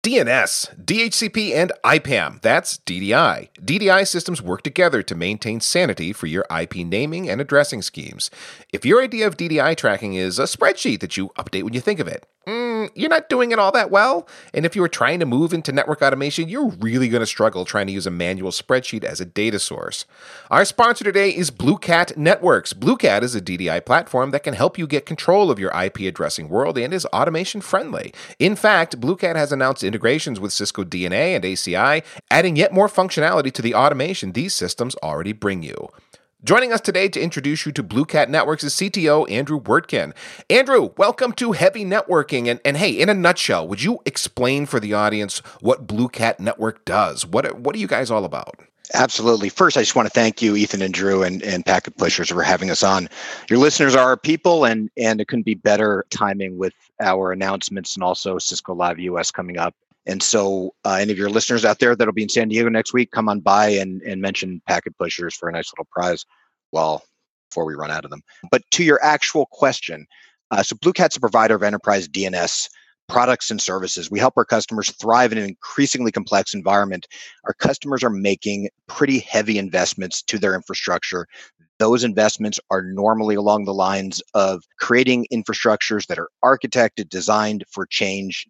DNS, DHCP, and IPAM. That's DDI. DDI systems work together to maintain sanity for your IP naming and addressing schemes. If your idea of DDI tracking is a spreadsheet that you update when you think of it, you're not doing it all that well. And if you were trying to move into network automation, you're really going to struggle trying to use a manual spreadsheet as a data source. Our sponsor today is BlueCat Networks. BlueCat is a DDI platform that can help you get control of your IP addressing world and is automation friendly. In fact, BlueCat has announced integrations with Cisco DNA and ACI, adding yet more functionality to the automation these systems already bring you. Joining us today to introduce you to BlueCat Networks is CTO Andrew Wertkin. Andrew, welcome to Heavy Networking. And hey, in a nutshell, would you explain for the audience what BlueCat Network does? What are you guys all about? Absolutely. First, I just want to thank you, Ethan and Drew and Packet Pushers for having us on. Your listeners are our people, and it couldn't be better timing with our announcements and also Cisco Live US coming up. And so any of your listeners out there that'll be in San Diego next week, come on by and mention Packet Pushers for a nice little prize before we run out of them. But to your actual question, so BlueCat's a provider of enterprise DNS products and services. We help our customers thrive in an increasingly complex environment. Our customers are making pretty heavy investments to their infrastructure. Those investments are normally along the lines of creating infrastructures that are architected, designed for change.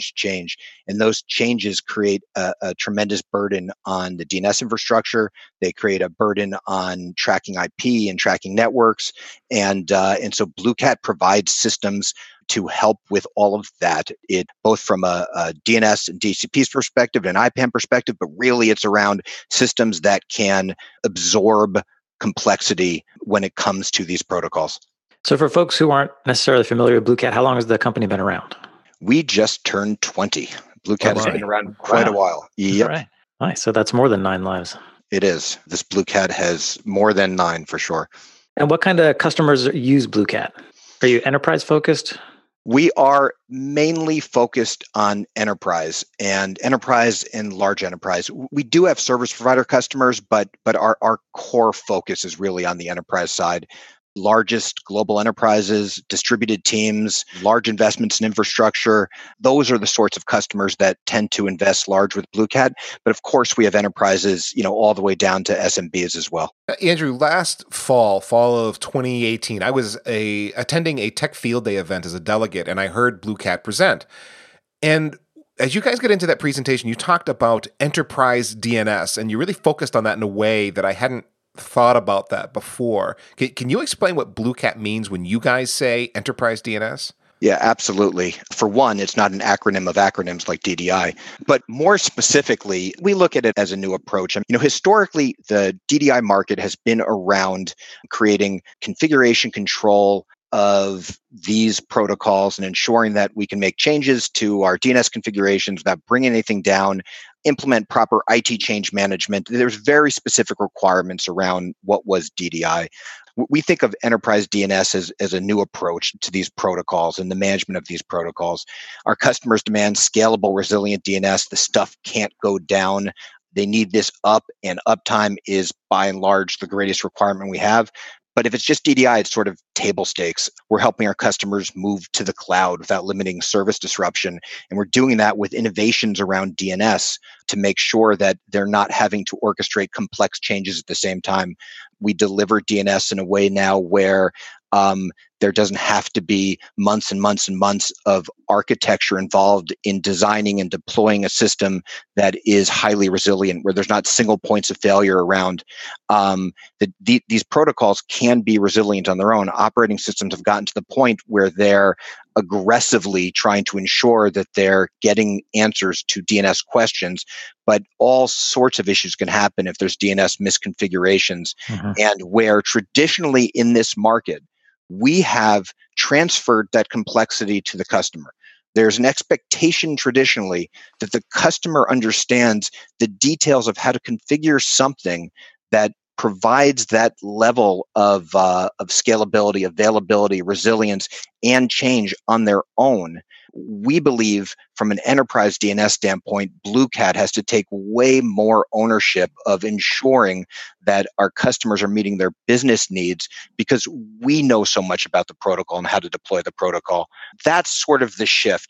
And those changes create a tremendous burden on the DNS infrastructure. They create a burden on tracking IP and tracking networks. And so BlueCat provides systems to help with all of that, both from a DNS and DHCP's perspective and an IPAM perspective, but really it's around systems that can absorb complexity when it comes to these protocols. So for folks who aren't necessarily familiar with BlueCat, how long has the company been around? We just turned 20. BlueCat has been around quite a while. Yep. Right. Nice. So that's more than 9 lives. It is. This BlueCat has more than 9 for sure. And what kind of customers use BlueCat? Are you enterprise focused? We are mainly focused on enterprise and large enterprise. We do have service provider customers, but our core focus is really on the enterprise side. Largest global enterprises, distributed teams, large investments in infrastructure. Those are the sorts of customers that tend to invest large with BlueCat. But of course, we have enterprises, all the way down to SMBs as well. Andrew, last fall of 2018, I was attending a Tech Field Day event as a delegate, and I heard BlueCat present. And as you guys get into that presentation, you talked about enterprise DNS, and you really focused on that in a way that I hadn't thought about that before. Can you explain what BlueCat means when you guys say enterprise DNS? Yeah, absolutely. For one, it's not an acronym of acronyms like DDI, but more specifically, we look at it as a new approach. Historically, the DDI market has been around creating configuration control of these protocols and ensuring that we can make changes to our DNS configurations without bringing anything down, implement proper IT change management. There's very specific requirements around what was DDI. We think of enterprise DNS as a new approach to these protocols and the management of these protocols. Our customers demand scalable, resilient DNS. The stuff can't go down. They need this up, and uptime is by and large the greatest requirement we have. But if it's just DDI, it's sort of table stakes. We're helping our customers move to the cloud without limiting service disruption. And we're doing that with innovations around DNS to make sure that they're not having to orchestrate complex changes at the same time. We deliver DNS in a way now where there doesn't have to be months and months and months of architecture involved in designing and deploying a system that is highly resilient, where there's not single points of failure around. These protocols can be resilient on their own. Operating systems have gotten to the point where they're aggressively trying to ensure that they're getting answers to DNS questions, but all sorts of issues can happen if there's DNS misconfigurations. Mm-hmm. And where traditionally in this market, we have transferred that complexity to the customer. There's an expectation traditionally that the customer understands the details of how to configure something that provides that level of scalability, availability, resilience, and change on their own. We believe from an enterprise DNS standpoint, BlueCat has to take way more ownership of ensuring that our customers are meeting their business needs because we know so much about the protocol and how to deploy the protocol. That's sort of the shift.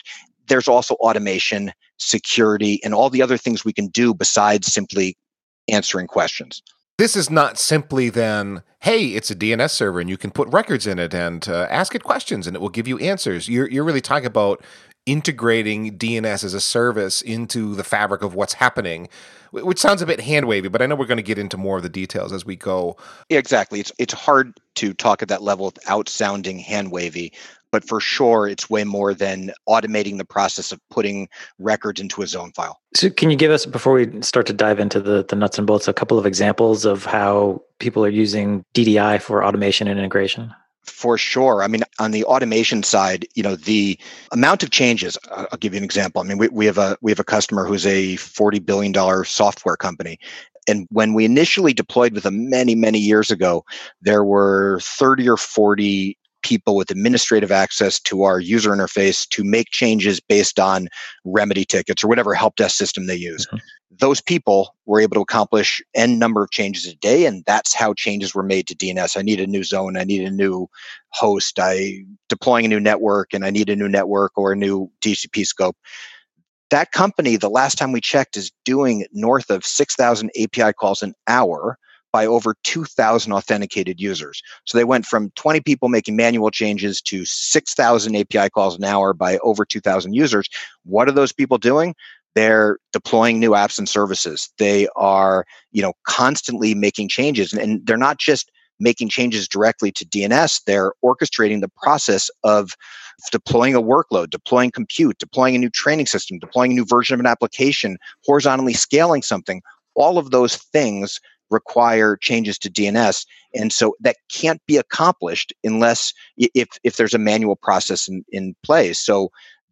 there's also automation, security, and all the other things we can do besides simply answering questions. This is not simply then, hey, it's a DNS server and you can put records in it and ask it questions and it will give you answers. You're really talking about integrating DNS as a service into the fabric of what's happening, which sounds a bit hand-wavy, but I know we're going to get into more of the details as we go. Yeah, exactly. It's hard to talk at that level without sounding hand-wavy, but for sure, it's way more than automating the process of putting records into a zone file. So can you give us, before we start to dive into the nuts and bolts, a couple of examples of how people are using DDI for automation and integration? For sure. I mean, on the automation side, the amount of changes, I'll give you an example. I mean, we have a customer who's a $40 billion software company. And when we initially deployed with them many, many years ago, there were 30 or 40 people with administrative access to our user interface to make changes based on remedy tickets or whatever help desk system they use. Mm-hmm. Those people were able to accomplish N number of changes a day, and that's how changes were made to DNS. I need a new zone, I need a new host, I deploying a new network, and I need a new network or a new DCP scope. That company, the last time we checked, is doing north of 6,000 API calls an hour by over 2,000 authenticated users. So they went from 20 people making manual changes to 6,000 API calls an hour by over 2,000 users. What are those people doing? They're deploying new apps and services. They are, constantly making changes, and they're not just making changes directly to DNS. They're orchestrating the process of deploying a workload, deploying compute, deploying a new training system, deploying a new version of an application, horizontally scaling something. All of those things require changes to DNS. And so that can't be accomplished unless if there's a manual process in place. So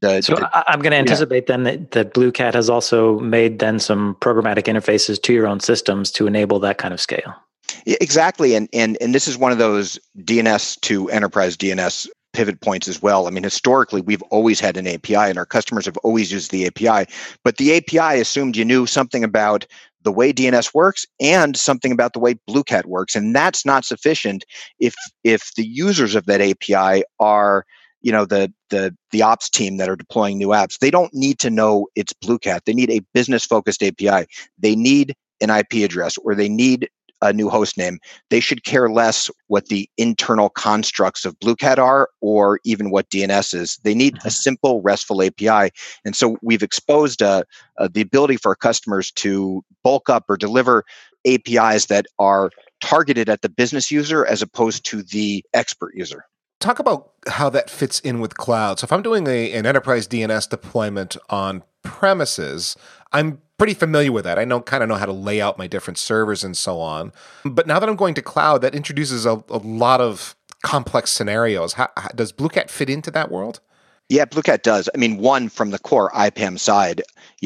I'm going to anticipate then that BlueCat has also made then some programmatic interfaces to your own systems to enable that kind of scale. Exactly. And this is one of those DNS to enterprise DNS pivot points as well. I mean, historically, we've always had an API and our customers have always used the API, but the API assumed you knew something about the way DNS works and something about the way BlueCat works. And that's not sufficient if the users of that API are the ops team that are deploying new apps. They don't need to know it's BlueCat. They need a business-focused API. They need an IP address or they need a new host name. They should care less what the internal constructs of BlueCat are or even what DNS is. They need a simple RESTful API. And so we've exposed the ability for our customers to bulk up or deliver APIs that are targeted at the business user as opposed to the expert user. Talk about how that fits in with cloud. So if I'm doing an enterprise DNS deployment on premises, I'm pretty familiar with that. I kind of know how to lay out my different servers and so on. But now that I'm going to cloud, that introduces a lot of complex scenarios. How does BlueCat fit into that world? Yeah, BlueCat does. I mean, one, from the core IPAM side,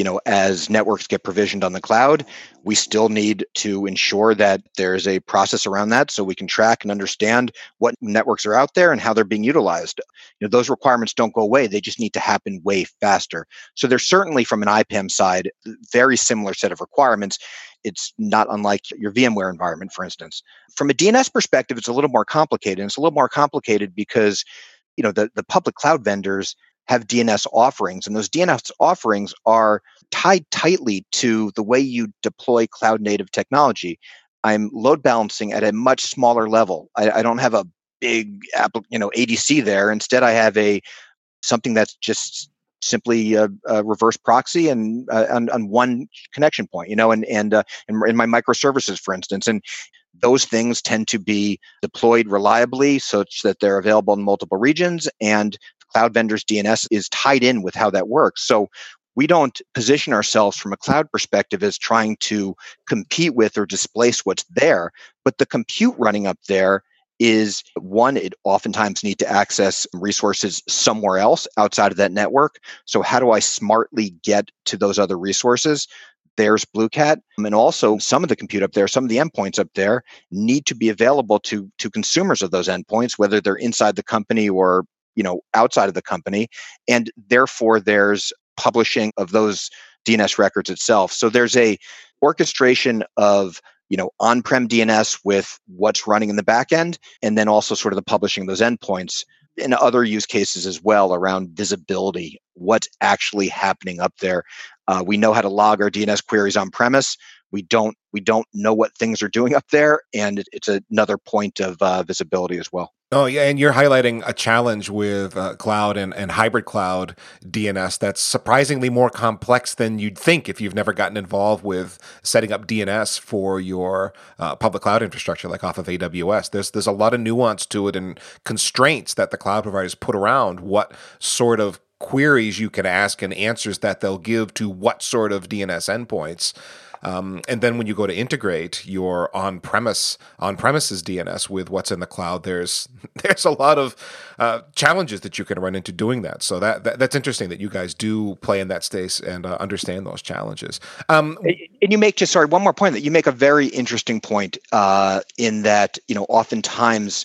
as networks get provisioned on the cloud, we still need to ensure that there's a process around that so we can track and understand what networks are out there and how they're being utilized. Those requirements don't go away. They just need to happen way faster. So there's certainly, from an IPAM side, very similar set of requirements. It's not unlike your VMware environment, for instance. From a DNS perspective, it's a little more complicated. And it's a little more complicated because the public cloud vendors have DNS offerings, and those DNS offerings are tied tightly to the way you deploy cloud native technology. I'm load balancing at a much smaller level. I don't have a big ADC there. Instead, I have something that's just simply a reverse proxy and on one connection point, and in my microservices, for instance. And those things tend to be deployed reliably such that they're available in multiple regions, and cloud vendors' DNS is tied in with how that works. So we don't position ourselves from a cloud perspective as trying to compete with or displace what's there, but the compute running up there is one, it oftentimes need to access resources somewhere else outside of that network. So how do I smartly get to those other resources? There's BlueCat. And also some of the compute up there, some of the endpoints up there need to be available to consumers of those endpoints, whether they're inside the company or, outside of the company. And therefore there's publishing of those DNS records itself. So there's a orchestration of on-prem DNS with what's running in the back end, and then also sort of the publishing of those endpoints. and other use cases as well around visibility, what's actually happening up there. We know how to log our DNS queries on premise. We don't know what things are doing up there, and it's another point of visibility as well. Oh, yeah, and you're highlighting a challenge with cloud and hybrid cloud DNS that's surprisingly more complex than you'd think if you've never gotten involved with setting up DNS for your public cloud infrastructure, like off of AWS. There's a lot of nuance to it and constraints that the cloud providers put around what sort of queries you can ask and answers that they'll give to what sort of DNS endpoints. And then when you go to integrate your on-premises DNS with what's in the cloud, there's a lot of challenges that you can run into doing that. So that's interesting that you guys do play in that space and understand those challenges. And you make one more point, that you make a very interesting point in that, oftentimes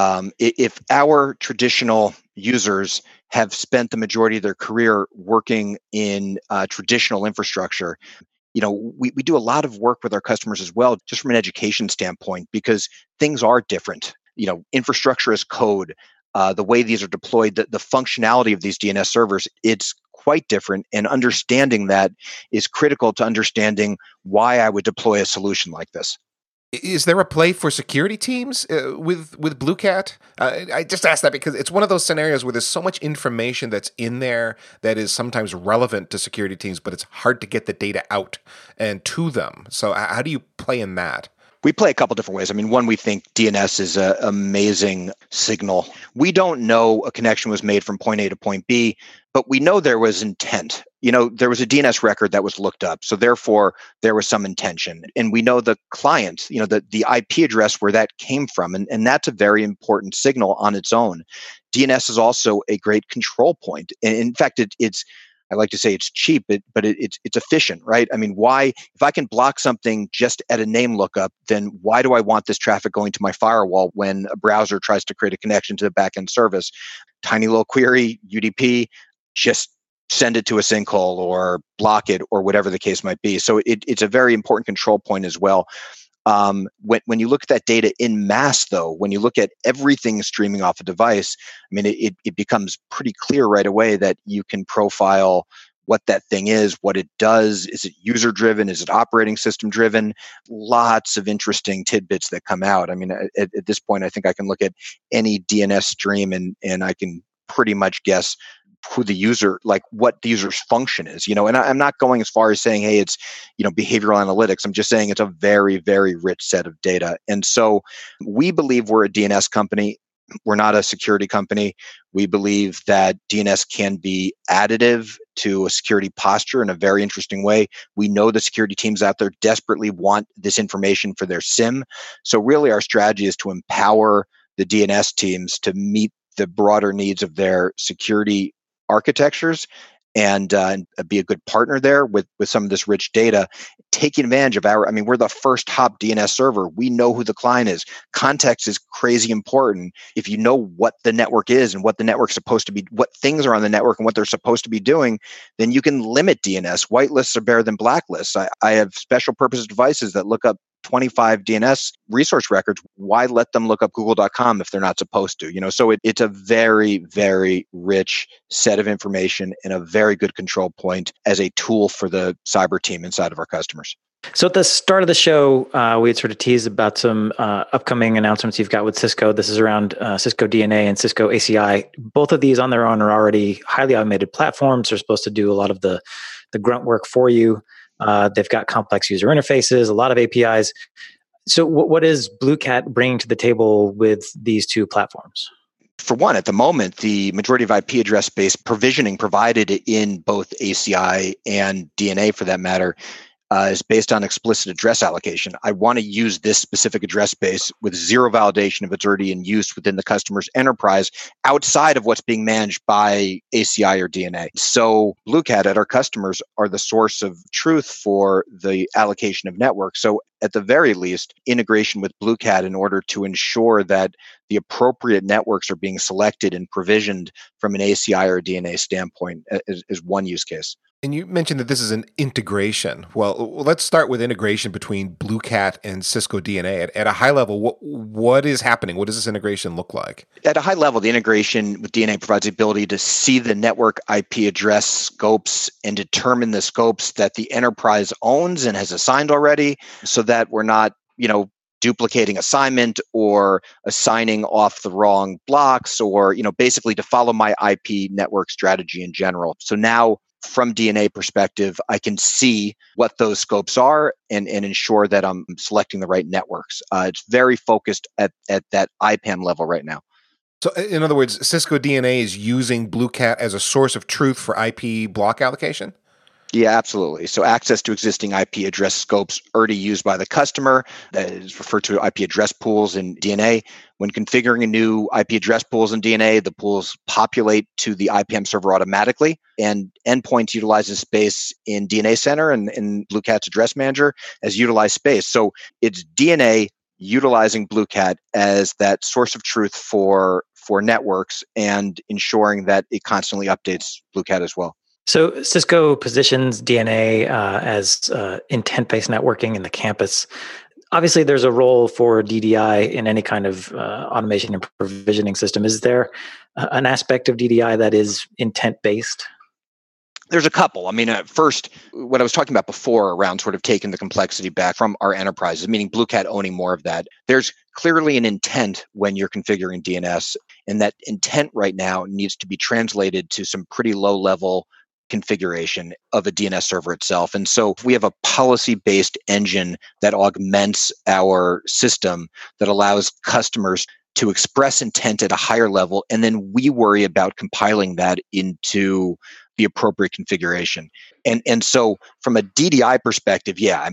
if our traditional users have spent the majority of their career working in traditional infrastructure, we do a lot of work with our customers as well, just from an education standpoint, because things are different. Infrastructure as code, the way these are deployed, the functionality of these DNS servers, it's quite different. And understanding that is critical to understanding why I would deploy a solution like this. Is there a play for security teams with BlueCat? I just asked that because it's one of those scenarios where there's so much information that's in there that is sometimes relevant to security teams, but it's hard to get the data out and to them. So how do you play in that? We play a couple different ways. I mean, one, we think DNS is an amazing signal. We don't know a connection was made from point A to point B, but we know there was intent. There was a DNS record that was looked up. So therefore, there was some intention. And we know the client, the IP address where that came from. And that's a very important signal on its own. DNS is also a great control point. And in fact, I like to say it's cheap, but it's efficient, right? I mean, why, if I can block something just at a name lookup, then why do I want this traffic going to my firewall when a browser tries to create a connection to the backend service? Tiny little query, UDP, just send it to a sinkhole or block it or whatever the case might be. So it's a very important control point as well. When you look at that data in mass, though, when you look at everything streaming off a device, I mean, it becomes pretty clear right away that you can profile what that thing is, what it does. Is it user-driven? Is it operating system-driven? Lots of interesting tidbits that come out. I mean, at this point, I think I can look at any DNS stream and I can pretty much guess who the user, like what the user's function is, and I'm not going as far as saying, hey, it's, behavioral analytics. I'm just saying it's a very, very rich set of data. And so we believe we're a DNS company. We're not a security company. We believe that DNS can be additive to a security posture in a very interesting way. We know the security teams out there desperately want this information for their SIEM. So really our strategy is to empower the DNS teams to meet the broader needs of their security architectures and be a good partner there with some of this rich data, taking advantage of we're the first hop DNS server. We know who the client is. Context is crazy important. If you know what the network is and what the network's supposed to be, what things are on the network and what they're supposed to be doing, then you can limit DNS. Whitelists are better than blacklists. I have special purpose devices that look up 25 DNS resource records. Why let them look up google.com if they're not supposed to? So it's a very, very rich set of information and a very good control point as a tool for the cyber team inside of our customers. So at the start of the show, we had sort of teased about some upcoming announcements you've got with Cisco. This is around Cisco DNA and Cisco ACI. Both of these on their own are already highly automated platforms. They're supposed to do a lot of the grunt work for you. They've got complex user interfaces, a lot of APIs. So what is BlueCat bringing to the table with these two platforms? For one, at the moment, the majority of IP address-based provisioning provided in both ACI and DNA, for that matter, is based on explicit address allocation. I want to use this specific address space with zero validation if it's already in use within the customer's enterprise outside of what's being managed by ACI or DNA. So BlueCat at our customers are the source of truth for the allocation of network. So at the very least, integration with BlueCat in order to ensure that the appropriate networks are being selected and provisioned from an ACI or DNA standpoint is one use case. And you mentioned that this is an integration. Well, let's start with integration between BlueCat and Cisco DNA. At a high level, what is happening? What does this integration look like? At a high level, the integration with DNA provides the ability to see the network IP address scopes and determine the scopes that the enterprise owns and has assigned already, so that we're not, duplicating assignment or assigning off the wrong blocks, or, basically to follow my IP network strategy in general. So now, from DNA perspective, I can see what those scopes are and ensure that I'm selecting the right networks. It's very focused at that IPAM level right now. So in other words, Cisco DNA is using BlueCat as a source of truth for IP block allocation? Yeah, absolutely. So access to existing IP address scopes already used by the customer, that is referred to IP address pools in DNA. When configuring a new IP address pools in DNA, the pools populate to the IPAM server automatically, and endpoints utilizes space in DNA Center and in BlueCat's address manager as utilized space. So it's DNA utilizing BlueCat as that source of truth for networks and ensuring that it constantly updates BlueCat as well. So Cisco positions DNA as intent-based networking in the campus. Obviously, there's a role for DDI in any kind of automation and provisioning system. Is there an aspect of DDI that is intent-based? There's a couple. First, what I was talking about before around sort of taking the complexity back from our enterprises, meaning BlueCat owning more of that. There's clearly an intent when you're configuring DNS, and that intent right now needs to be translated to some pretty low-level configuration of a DNS server itself. And so we have a policy-based engine that augments our system that allows customers to express intent at a higher level, and then we worry about compiling that into the appropriate configuration. And so from a DDI perspective,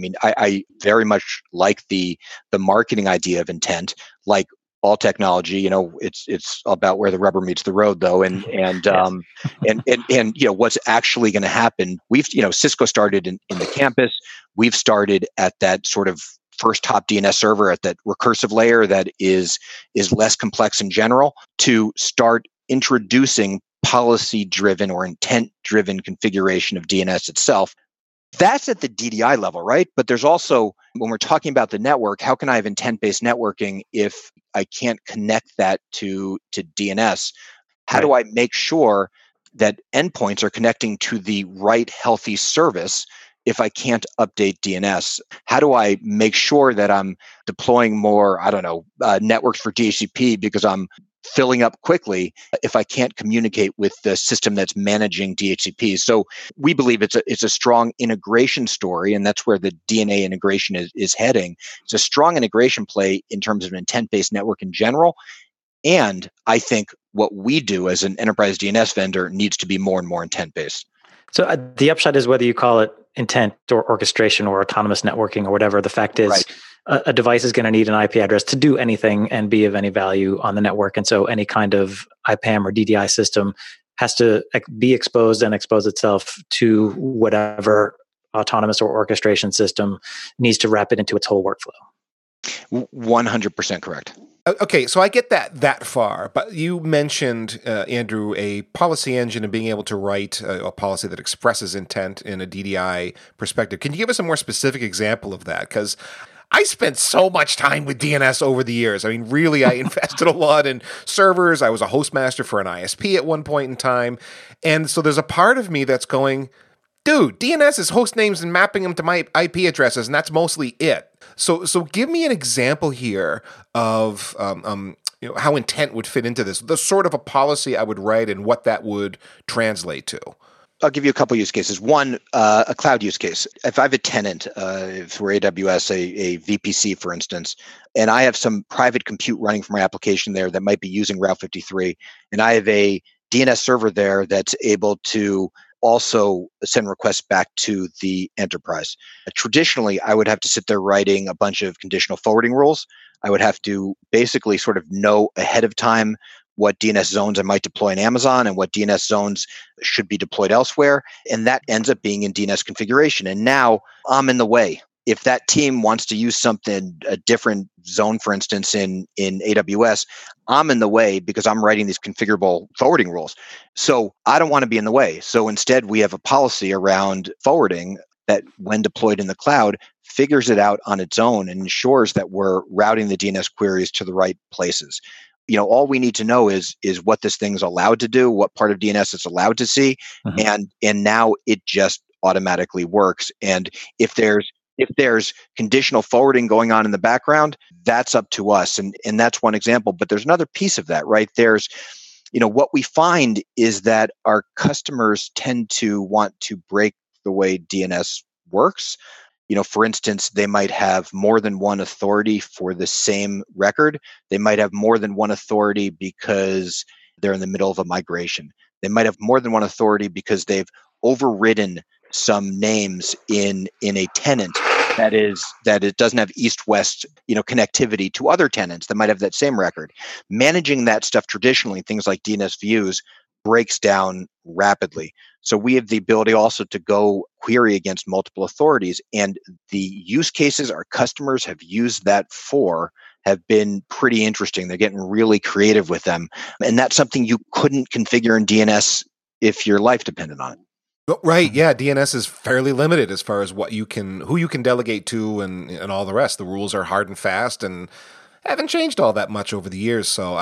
I very much like the marketing idea of intent, like all technology. It's about where the rubber meets the road, though, and what's actually going to happen. We've Cisco started in the campus. We've started at that sort of first top DNS server at that recursive layer that is less complex in general, to start introducing policy-driven or intent-driven configuration of DNS itself. That's at the DDI level, right? But there's also, when we're talking about the network, how can I have intent-based networking if I can't connect that to DNS? How do I make sure that endpoints are connecting to the right healthy service if I can't update DNS? How do I make sure that I'm deploying more, networks for DHCP because I'm filling up quickly if I can't communicate with the system that's managing DHCP? So we believe it's a strong integration story, and that's where the DNA integration is heading. It's a strong integration play in terms of an intent-based network in general. And I think what we do as an enterprise DNS vendor needs to be more and more intent-based. So the upshot is, whether you call it intent or orchestration or autonomous networking or whatever, the fact is, right, a device is going to need an IP address to do anything and be of any value on the network. And so any kind of IPAM or DDI system has to be exposed and expose itself to whatever autonomous or orchestration system needs to wrap it into its whole workflow. 100% correct. Okay, so I get that far, but you mentioned, Andrew, a policy engine and being able to write a policy that expresses intent in a DDI perspective. Can you give us a more specific example of that? Because I spent so much time with DNS over the years. Really, I invested a lot in servers. I was a hostmaster for an ISP at one point in time. And so there's a part of me that's going, dude, DNS is host names and mapping them to my IP addresses, and that's mostly it. So give me an example here of how intent would fit into this, the sort of a policy I would write and what that would translate to. I'll give you a couple use cases. One, a cloud use case. If I have a tenant for AWS, a VPC, for instance, and I have some private compute running for my application there that might be using Route 53, and I have a DNS server there that's able to also send requests back to the enterprise. Traditionally, I would have to sit there writing a bunch of conditional forwarding rules. I would have to basically sort of know ahead of time what DNS zones I might deploy in Amazon and what DNS zones should be deployed elsewhere. And that ends up being in DNS configuration. And now I'm in the way if that team wants to use something, a different zone, for instance, in AWS, I'm in the way because I'm writing these configurable forwarding rules. So I don't want to be in the way. So instead, we have a policy around forwarding that, when deployed in the cloud, figures it out on its own and ensures that we're routing the DNS queries to the right places. All we need to know is what this thing's allowed to do, what part of DNS it's allowed to see, and now it just automatically works. And if there's conditional forwarding going on in the background, that's up to us. And that's one example. But there's another piece of that, right? There's, what we find is that our customers tend to want to break the way DNS works. For instance, they might have more than one authority for the same record. They might have more than one authority because they're in the middle of a migration. They might have more than one authority because they've overridden some names in a tenant that it doesn't have east-west, connectivity to other tenants that might have that same record. Managing that stuff traditionally, things like DNS views, breaks down rapidly. So we have the ability also to go query against multiple authorities. And the use cases our customers have used that for have been pretty interesting. They're getting really creative with them. And that's something you couldn't configure in DNS if your life depended on it. Right. Yeah. DNS is fairly limited as far as who you can delegate to and all the rest. The rules are hard and fast and haven't changed all that much over the years. So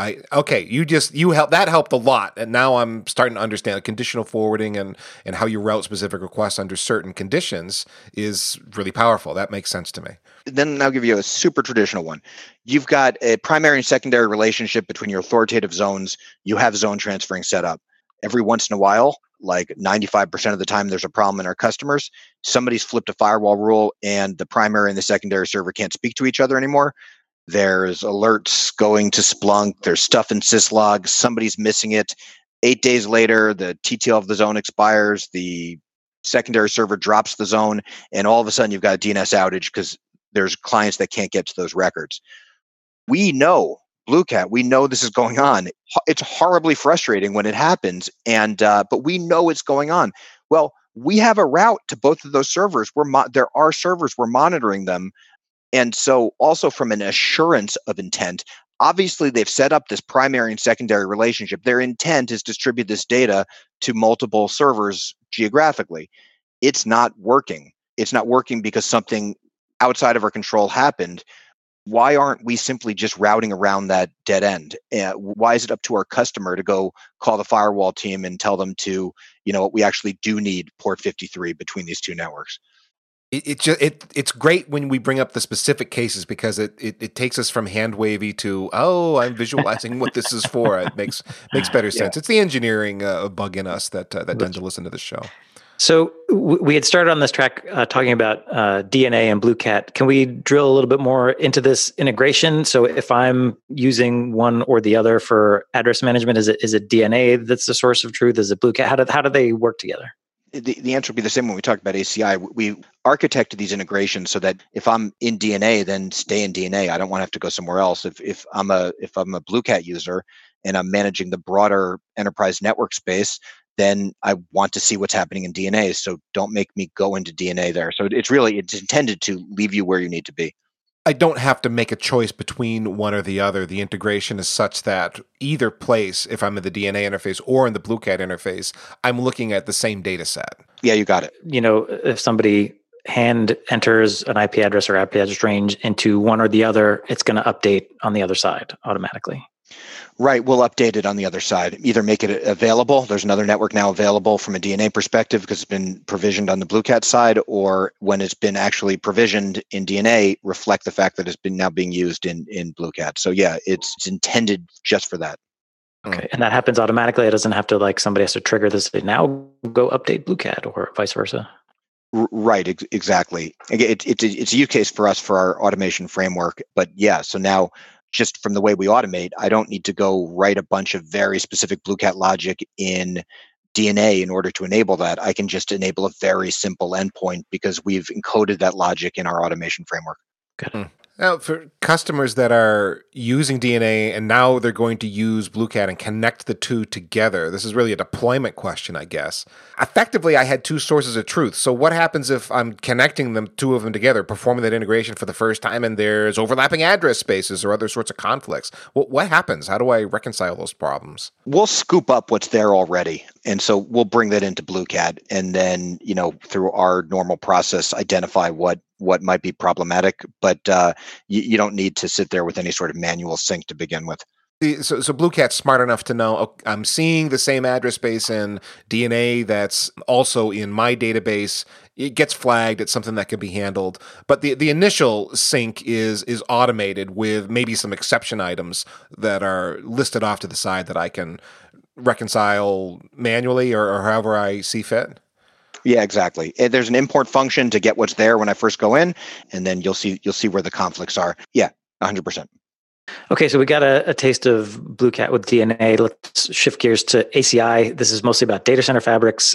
that helped a lot. And now I'm starting to understand conditional forwarding and how you route specific requests under certain conditions is really powerful. That makes sense to me. Then I'll give you a super traditional one. You've got a primary and secondary relationship between your authoritative zones. You have zone transferring set up. Every once in a while, like 95% of the time, there's a problem in our customers. Somebody's flipped a firewall rule and the primary and the secondary server can't speak to each other anymore. There's alerts going to Splunk. There's stuff in syslog. Somebody's missing it. 8 days later, the TTL of the zone expires. The secondary server drops the zone. And all of a sudden, you've got a DNS outage because there's clients that can't get to those records. We know, Blue Cat, we know this is going on. It's horribly frustrating when it happens. But we know it's going on. Well, we have a route to both of those servers. There are servers. We're monitoring them. And so also from an assurance of intent, obviously they've set up this primary and secondary relationship. Their intent is to distribute this data to multiple servers geographically. It's not working. It's not working because something outside of our control happened. Why aren't we simply just routing around that dead end? Why is it up to our customer to go call the firewall team and tell them to, we actually do need port 53 between these two networks? It's great when we bring up the specific cases because it takes us from hand wavy to, I'm visualizing what this is for. It makes better sense. It's the engineering bug in us that tend to listen to the show. So we had started on this track talking about DNA and Blue Cat. Can we drill a little bit more into this integration? So if I'm using one or the other for address management, is it DNA that's the source of truth? Is it Blue Cat? How do they work together? The answer would be the same when we talked about ACI. We architected these integrations so that if I'm in DNA, then stay in DNA. I don't want to have to go somewhere else. If I'm a Blue Cat user and I'm managing the broader enterprise network space, then I want to see what's happening in DNA. So don't make me go into DNA there. So it's intended to leave you where you need to be. I don't have to make a choice between one or the other. The integration is such that either place, if I'm in the DNA interface or in the Blue Cat interface, I'm looking at the same data set. Yeah, you got it. If somebody hand enters an IP address or IP address range into one or the other, it's going to update on the other side automatically. Right. We'll update it on the other side. Either make it available. There's another network now available from a DNA perspective because it's been provisioned on the Blue Cat side, or when it's been actually provisioned in DNA, reflect the fact that it's been now being used in Blue Cat. So yeah, it's intended just for that. Okay. And that happens automatically. It doesn't have to somebody has to trigger this. Now go update Blue Cat or vice versa. Right. Exactly. It's a use case for us for our automation framework. But yeah, so now just from the way we automate, I don't need to go write a bunch of very specific Blue Cat logic in DNA in order to enable that. I can just enable a very simple endpoint because we've encoded that logic in our automation framework. Good. Now, for customers that are using DNA and now they're going to use BlueCat and connect the two together. This is really a deployment question, I guess. Effectively, I had two sources of truth. So what happens if I'm connecting them, two of them together, performing that integration for the first time, and there's overlapping address spaces or other sorts of conflicts? What happens? How do I reconcile those problems? We'll scoop up what's there already. And so we'll bring that into BlueCat and then, through our normal process, identify what might be problematic. But you don't need to sit there with any sort of manual sync to begin with. So BlueCat's smart enough to know, oh, I'm seeing the same address space in DNA that's also in my database. It gets flagged. It's something that can be handled. But the initial sync is automated with maybe some exception items that are listed off to the side that I can reconcile manually or however I see fit. Yeah, exactly. There's an import function to get what's there when I first go in, and then you'll see where the conflicts are. Yeah, 100%. Okay, so we got a taste of BlueCat with DNA. Let's shift gears to ACI. This is mostly about data center fabrics.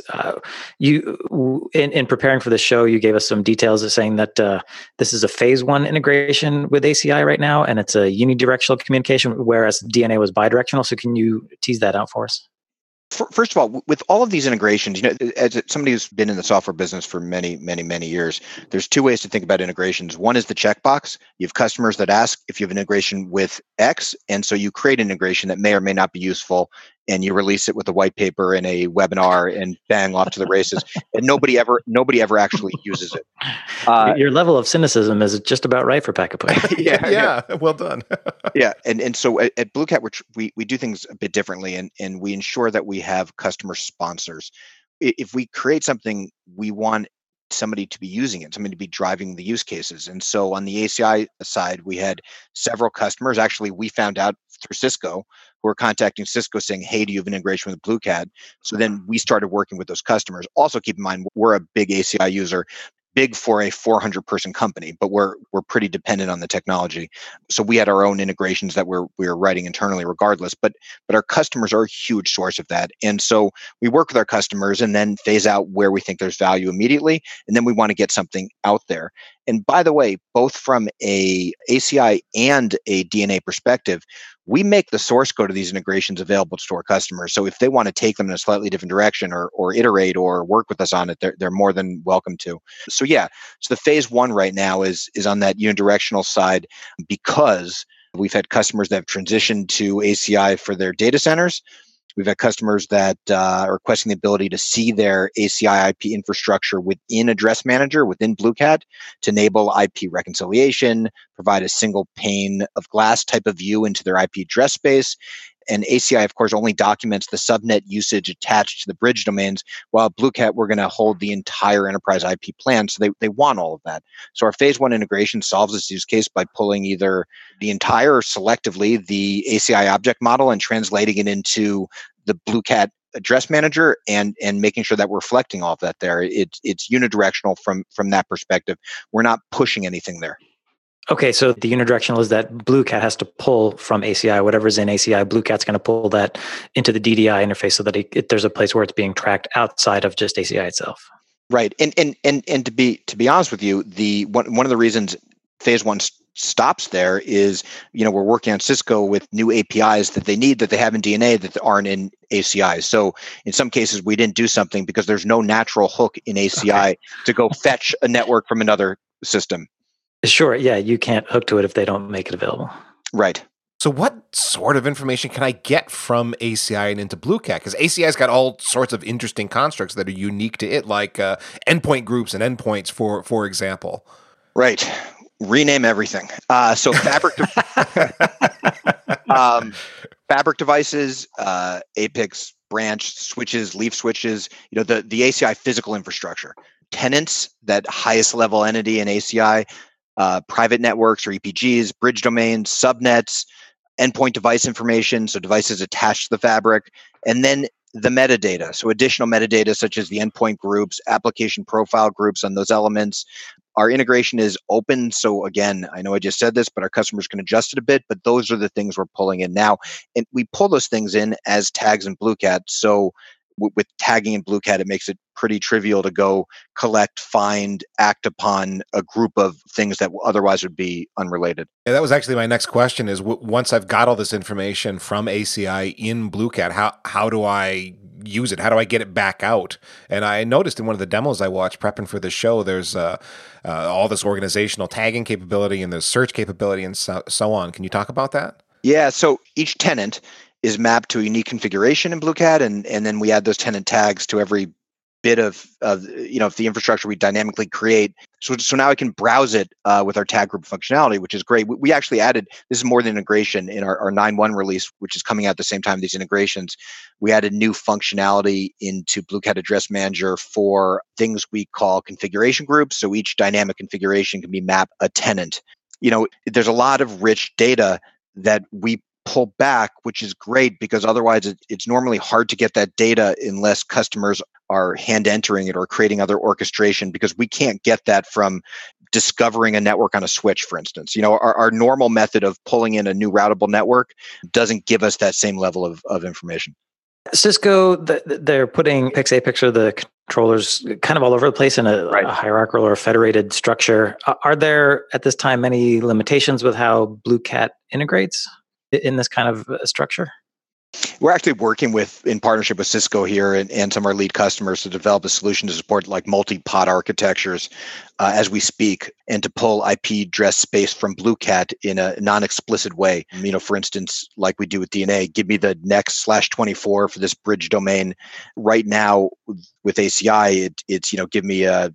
In preparing for the show, you gave us some details saying that this is a phase 1 integration with ACI right now, and it's a unidirectional communication, whereas DNA was bidirectional. So can you tease that out for us? First of all, with all of these integrations, as somebody who's been in the software business for many, many, many years, there's two ways to think about integrations. One is the checkbox. You have customers that ask if you have an integration with X, and so you create an integration that may or may not be useful, and you release it with a white paper and a webinar, and bang, off to the races. And nobody ever actually uses it. Your level of cynicism is just about right for Pack-a-Punch. Yeah, well done. Yeah, and so at BlueCat, we do things a bit differently, and we ensure that we have customer sponsors. If we create something, we want somebody to be using it, somebody to be driving the use cases. And so on the ACI side, we had several customers. Actually, we found out through Cisco, who were contacting Cisco saying, hey, do you have an integration with BlueCat? So then we started working with those customers. Also, keep in mind, we're a big ACI user, big for a 400-person company, but we're pretty dependent on the technology. So we had our own integrations that we were writing internally regardless, but our customers are a huge source of that. And so we work with our customers and then phase out where we think there's value immediately, and then we want to get something out there. And by the way, both from a ACI and a DNA perspective, we make the source code of these integrations available to our customers. So if they want to take them in a slightly different direction or iterate or work with us on it, they're more than welcome to. So yeah, so the phase 1 right now is on that unidirectional side, because we've had customers that have transitioned to ACI for their data centers. We've had customers that are requesting the ability to see their ACI IP infrastructure within Address Manager, within BlueCat, to enable IP reconciliation, provide a single pane of glass type of view into their IP address space. And ACI, of course, only documents the subnet usage attached to the bridge domains, while BlueCat, we're going to hold the entire enterprise IP plan. So they want all of that. So our phase 1 integration solves this use case by pulling either the entire or selectively the ACI object model and translating it into the BlueCat address manager and making sure that we're reflecting all of that there. It's unidirectional from that perspective. We're not pushing anything there. Okay, so the unidirectional is that BlueCat has to pull from ACI, whatever's in ACI, BlueCat's going to pull that into the DDI interface so that there's a place where it's being tracked outside of just ACI itself. Right, and to be honest with you, one of the reasons phase 1 stops there is, we're working on Cisco with new APIs that they need that they have in DNA that aren't in ACI. So in some cases, we didn't do something because there's no natural hook in ACI to go fetch a network from another system. Sure. Yeah, you can't hook to it if they don't make it available. Right. So what sort of information can I get from ACI and into BlueCat? Because ACI's got all sorts of interesting constructs that are unique to it, like endpoint groups and endpoints, for example. Right. Rename everything. So fabric fabric devices, APIX, branch switches, leaf switches, the ACI physical infrastructure. Tenants, that highest level entity in ACI, private networks or EPGs, bridge domains, subnets, endpoint device information, so devices attached to the fabric, and then the metadata, so additional metadata such as the endpoint groups, application profile groups on those elements. Our integration is open, so again, I know I just said this, but our customers can adjust it a bit, but those are the things we're pulling in now. And we pull those things in as tags in BlueCat, so with tagging in BlueCat, it makes it pretty trivial to go collect, find, act upon a group of things that otherwise would be unrelated. Yeah, that was actually my next question is once I've got all this information from ACI in BlueCat, how do I use it? How do I get it back out? And I noticed in one of the demos I watched prepping for the show, there's all this organizational tagging capability and the search capability and so on. Can you talk about that? Yeah, so each tenant is mapped to a unique configuration in BlueCat, and then we add those tenant tags to every bit of the infrastructure we dynamically create. So now I can browse it with our tag group functionality, which is great. We actually added, this is more than integration, in our 9.1 release, which is coming out at the same time, these integrations. We added new functionality into BlueCat Address Manager for things we call configuration groups. So each dynamic configuration can be mapped a tenant. There's a lot of rich data that we pull back, which is great because otherwise it's normally hard to get that data unless customers are hand entering it or creating other orchestration, because we can't get that from discovering a network on a switch, for instance. Our normal method of pulling in a new routable network doesn't give us that same level of information. Cisco, they're putting PIX-A-PIX or the controllers kind of all over the place in a hierarchical or federated structure. Are there at this time any limitations with how BlueCat integrates in this kind of structure? We're actually working in partnership with Cisco here and some of our lead customers to develop a solution to support like multi-pod architectures as we speak, and to pull IP address space from BlueCat in a non-explicit way. For instance, like we do with DNA, give me the next/24 for this bridge domain. Right now with ACI, it's give me a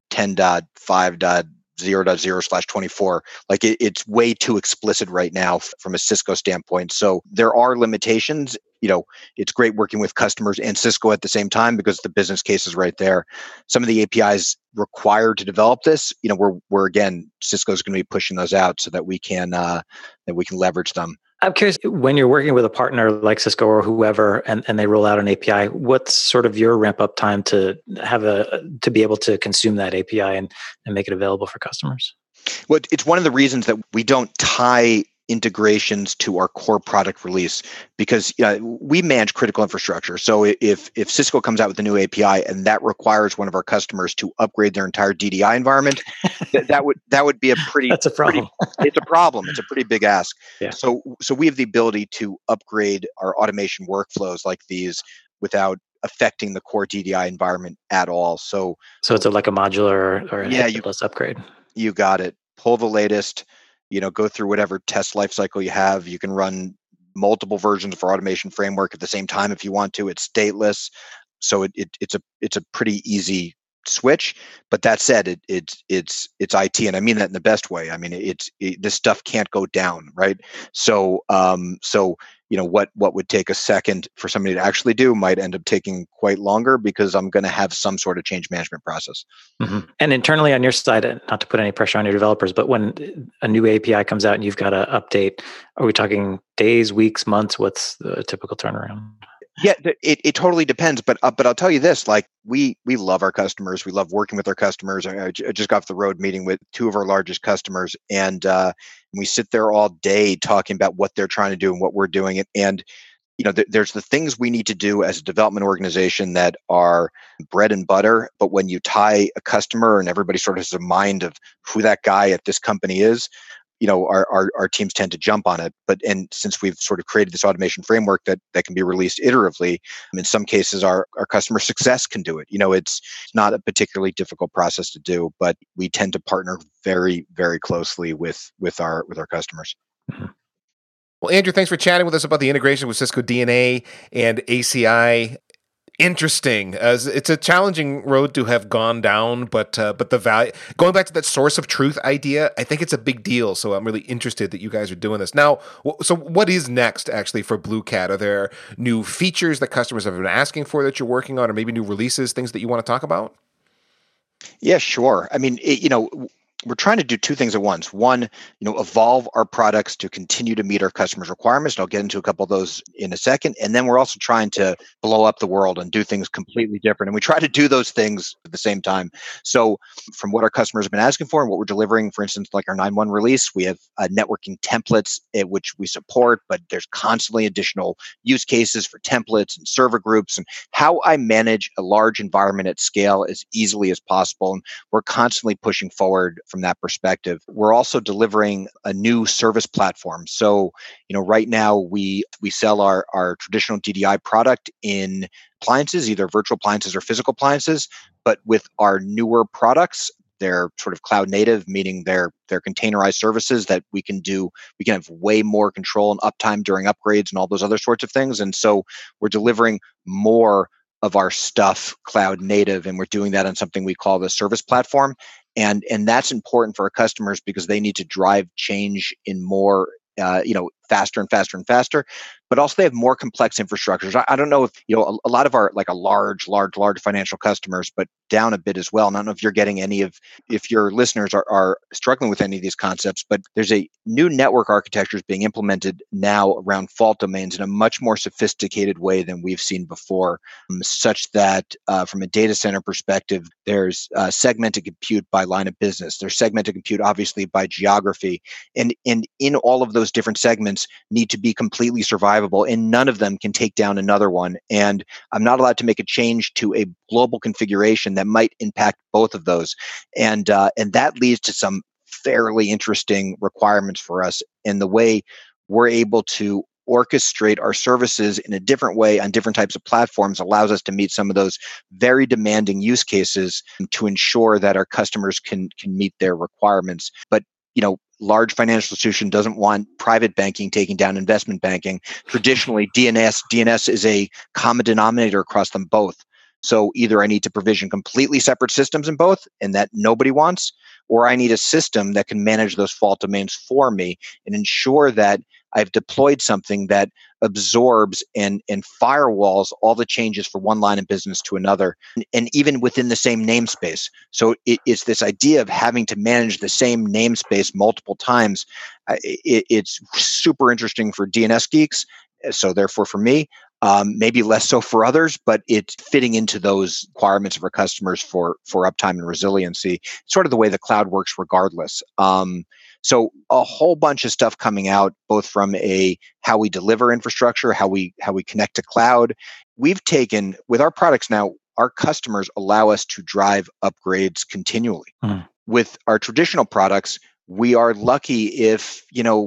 10.5.0.0/24. Like it's way too explicit right now from a Cisco standpoint. So there are limitations. It's great working with customers and Cisco at the same time because the business case is right there. Some of the APIs required to develop this, we're again, Cisco's going to be pushing those out so that we can leverage them. I'm curious, when you're working with a partner like Cisco or whoever, and they roll out an API, what's sort of your ramp up time to be able to consume that API and make it available for customers? Well, it's one of the reasons that we don't tie integrations to our core product release, because we manage critical infrastructure. So if Cisco comes out with a new API and that requires one of our customers to upgrade their entire DDI environment, that would be a pretty that's a problem. It's a problem. It's a pretty big ask. Yeah. So we have the ability to upgrade our automation workflows like these without affecting the core DDI environment at all. So it's like a modular or a headless upgrade. You got it. Pull the latest. Go through whatever test lifecycle you have. You can run multiple versions of our automation framework at the same time if you want to. It's stateless, so it's a pretty easy switch. But that said, it's IT, and I mean that in the best way. I mean this stuff can't go down, right? So what would take a second for somebody to actually do might end up taking quite longer because I'm going to have some sort of change management process. Mm-hmm. And internally on your side, not to put any pressure on your developers, but when a new API comes out and you've got to update, are we talking days, weeks, months? What's the typical turnaround? Yeah, it totally depends. But I'll tell you this, like we love our customers. We love working with our customers. I just got off the road meeting with two of our largest customers, and we sit there all day talking about what they're trying to do and what we're doing. And there's the things we need to do as a development organization that are bread and butter. But when you tie a customer and everybody sort of has a mind of who that guy at this company is, our teams tend to jump on it. And since we've sort of created this automation framework that can be released iteratively, in some cases our customer success can do it. It's not a particularly difficult process to do, but we tend to partner very, very closely with our customers. Mm-hmm. Well, Andrew, thanks for chatting with us about the integration with Cisco DNA and ACI. Interesting. It's a challenging road to have gone down, but the value, going back to that source of truth idea, I think it's a big deal. So I'm really interested that you guys are doing this now. So what is next actually for BlueCat? Are there new features that customers have been asking for that you're working on, or maybe new releases, things that you want to talk about? Yeah, sure. I mean, we're trying to do two things at once. One, evolve our products to continue to meet our customers' requirements. And I'll get into a couple of those in a second. And then we're also trying to blow up the world and do things completely different. And we try to do those things at the same time. So from what our customers have been asking for and what we're delivering, for instance, like our 9.1 release, we have networking templates which we support, but there's constantly additional use cases for templates and server groups and how I manage a large environment at scale as easily as possible. And we're constantly pushing forward from that perspective. We're also delivering a new service platform. So, right now we sell our traditional DDI product in appliances, either virtual appliances or physical appliances. But with our newer products, they're sort of cloud native, meaning they're containerized services that we can have way more control and uptime during upgrades and all those other sorts of things. And so we're delivering more of our stuff cloud native, and we're doing that on something we call the service platform. And that's important for our customers because they need to drive change in more, faster and faster and faster. But also they have more complex infrastructures. I don't know if, a lot of our like a large financial customers, but down a bit as well. And I don't know if you're getting if your listeners are struggling with any of these concepts, but there's a new network architecture is being implemented now around fault domains in a much more sophisticated way than we've seen before, such that from a data center perspective, there's segmented compute by line of business. There's segmented compute, obviously, by geography. And in all of those different segments need to be completely survivable, and none of them can take down another one. And I'm not allowed to make a change to a global configuration that might impact both of those. And that leads to some fairly interesting requirements for us. And the way we're able to orchestrate our services in a different way on different types of platforms allows us to meet some of those very demanding use cases to ensure that our customers can meet their requirements. But large financial institution doesn't want private banking taking down investment banking. Traditionally, DNS is a common denominator across them both. So either I need to provision completely separate systems in both, and that nobody wants, or I need a system that can manage those fault domains for me and ensure that I've deployed something that absorbs and firewalls all the changes from one line of business to another, and even within the same namespace. So it's this idea of having to manage the same namespace multiple times. It's super interesting for DNS geeks. So therefore for me, maybe less so for others, but it's fitting into those requirements of our customers for uptime and resiliency, sort of the way the cloud works regardless. So a whole bunch of stuff coming out, both from how we deliver infrastructure, how we connect to cloud. We've taken, with our products now, our customers allow us to drive upgrades continually. With our traditional products, we are lucky if,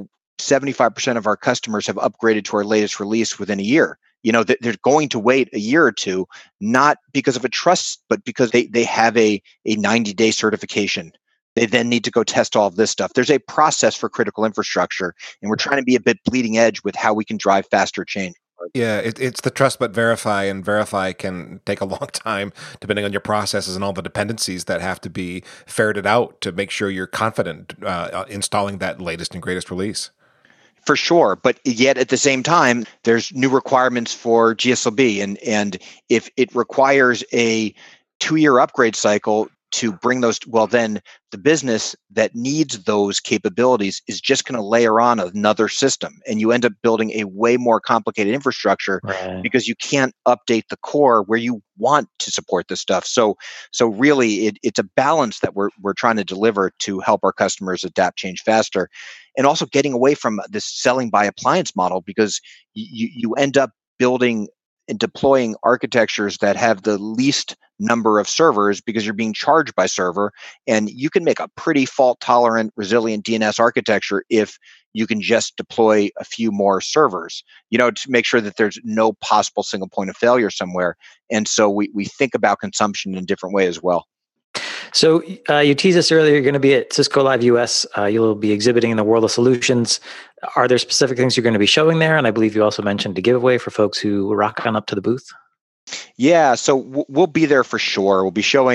75% of our customers have upgraded to our latest release within a year. They're going to wait a year or two, not because of a trust, but because they have a 90-day certification. They then need to go test all of this stuff. There's a process for critical infrastructure, and we're trying to be a bit bleeding edge with how we can drive faster change. Yeah, it's the trust but verify, and verify can take a long time depending on your processes and all the dependencies that have to be ferreted out to make sure you're confident installing that latest and greatest release. For sure, but yet at the same time, there's new requirements for GSLB, and if it requires a 2-year upgrade cycle to bring those, well, then the business that needs those capabilities is just going to layer on another system, and you end up building a way more complicated infrastructure because you can't update the core where you want to support this stuff. So really, it's a balance that we're trying to deliver to help our customers adapt change faster, and also getting away from this selling by appliance model, because you end up building and deploying architectures that have the least number of servers because you're being charged by server, and you can make a pretty fault tolerant, resilient DNS architecture if you can just deploy a few more servers, to make sure that there's no possible single point of failure somewhere. And so we think about consumption in a different way as well. So you teased us earlier, you're going to be at Cisco Live US. You'll be exhibiting in the World of Solutions. Are there specific things you're going to be showing there? And I believe you also mentioned a giveaway for folks who rock on up to the booth. Yeah, so we'll be there for sure. We'll be showing,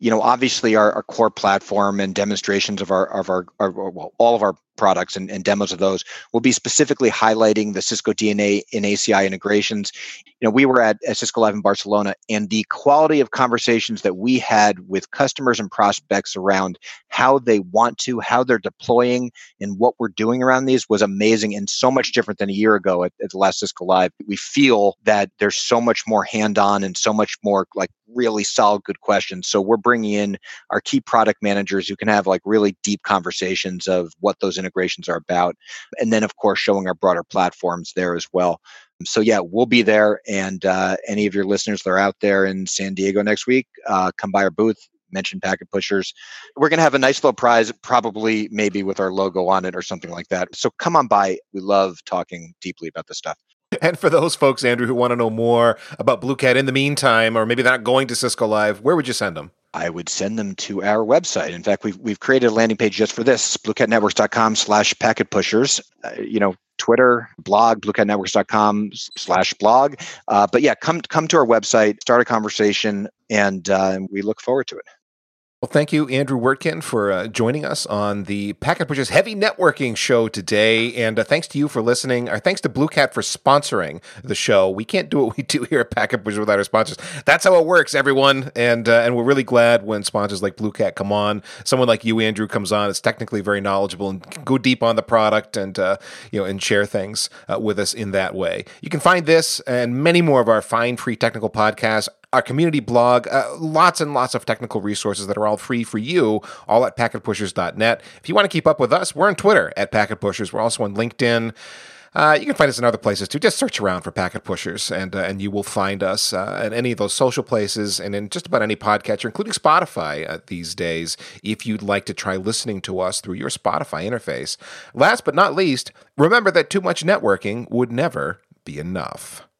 obviously our core platform and demonstrations of our all of our products and demos of those will be specifically highlighting the Cisco DNA and ACI integrations. We were at Cisco Live in Barcelona, and the quality of conversations that we had with customers and prospects around how they want to, how they're deploying, and what we're doing around these was amazing and so much different than a year ago at the last Cisco Live. We feel that there's so much more hand-on and so much more like really solid, good questions. So we're bringing in our key product managers who can have like really deep conversations of what those integrations are about. And then, of course, showing our broader platforms there as well. So yeah, we'll be there. And any of your listeners that are out there in San Diego next week, come by our booth, mention Packet Pushers. We're going to have a nice little prize, probably maybe with our logo on it or something like that. So come on by. We love talking deeply about this stuff. And for those folks, Andrew, who want to know more about BlueCat in the meantime, or maybe they're not going to Cisco Live, where would you send them? I would send them to our website. In fact, we've created a landing page just for this, bluecatnetworks.com/packetpushers. Twitter, blog, bluecatnetworks.com/blog. But yeah, come to our website, start a conversation, and we look forward to it. Well, thank you, Andrew Wirtgen, for joining us on the Packet Pushers Heavy Networking show today. And thanks to you for listening. Our thanks to BlueCat for sponsoring the show. We can't do what we do here at Packet Pushers without our sponsors. That's how it works, everyone. And we're really glad when sponsors like BlueCat come on. Someone like you, Andrew, comes on. It's technically very knowledgeable and can go deep on the product and and share things with us in that way. You can find this and many more of our fine free technical podcasts, our community blog, lots and lots of technical resources that are all free for you, all at packetpushers.net. If you want to keep up with us, we're on Twitter at Packet Pushers. We're also on LinkedIn. You can find us in other places too. Just search around for Packet Pushers, and you will find us at any of those social places and in just about any podcatcher, including Spotify these days, if you'd like to try listening to us through your Spotify interface. Last but not least, remember that too much networking would never be enough.